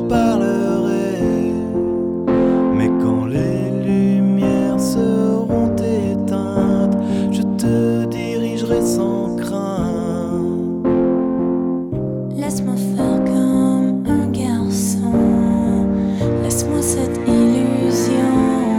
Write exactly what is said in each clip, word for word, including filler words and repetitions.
parlerai. Mais quand les lumières seront éteintes, je te dirigerai sans crainte. Laisse-moi faire comme un garçon, laisse-moi cette illusion.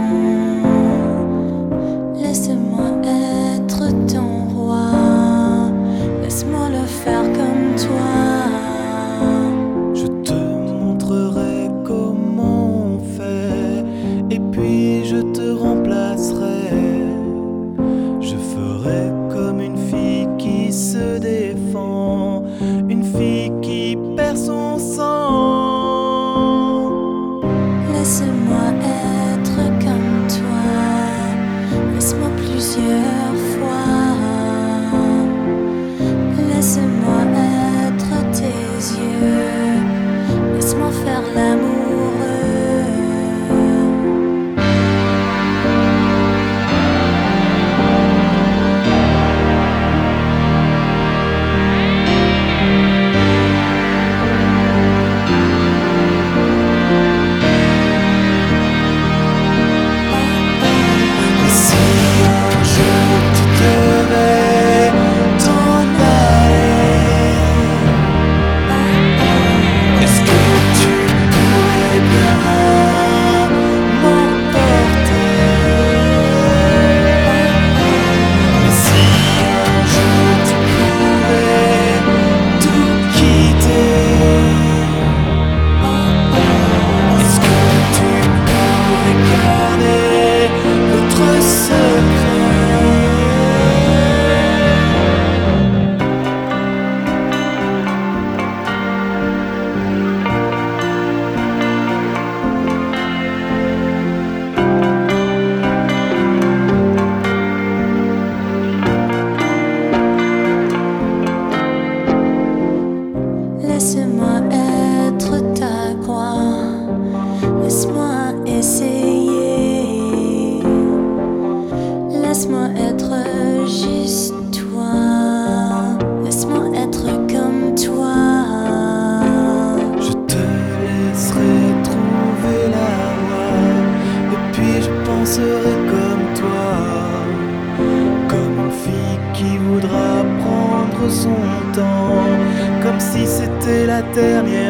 Laisse-moi être ton roi, laisse-moi le faire comme toi. Je te montrerai comment on fait, et puis je te remplacerai. Je ferai comme une fille qui se défend, une fille qui perd son sang. Laisse-moi être comme toi, laisse-moi plusieurs fois. Laisse-moi être tes yeux, laisse-moi faire l'amoureux. Et si un jour tu devais t'en aller, est-ce que tu pourrais bien m'emporter? Et si un jour tu pouvais tout quitter, est-ce que tu pourrais garder notre secret? Laisse-moi être ta croix, laisse-moi essayer. Laisse-moi être juste toi, laisse-moi être comme toi. Je te laisserai trouver la voie, et puis je penserai comme toi, comme une fille qui voudra prendre son temps, comme si c'était la dernière